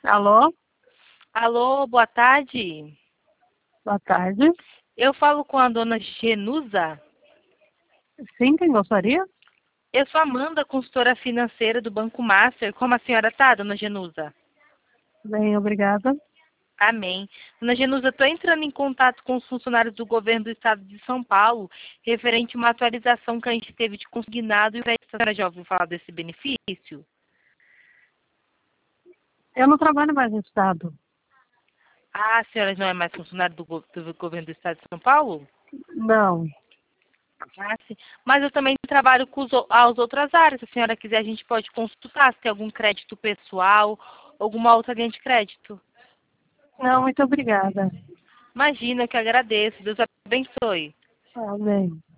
Alô? Alô, boa tarde. Boa tarde. Eu falo com a dona Genusa. Sim, quem gostaria? Eu sou Amanda, consultora financeira do Banco Master. Como a senhora está, dona Genusa? Bem, obrigada. Amém. Dona Genusa, estou entrando em contato com os funcionários do governo do estado de São Paulo, referente a uma atualização que a gente teve de consignado e a senhora já ouviu falar desse benefício? Eu não trabalho mais no estado. Ah, a senhora não é mais funcionária do governo do estado de São Paulo? Não. Ah, sim. Mas eu também trabalho com as outras áreas. Se a senhora quiser, a gente pode consultar se tem algum crédito pessoal, alguma outra linha de crédito. Não, muito obrigada. Imagina, eu que agradeço. Deus abençoe. Amém.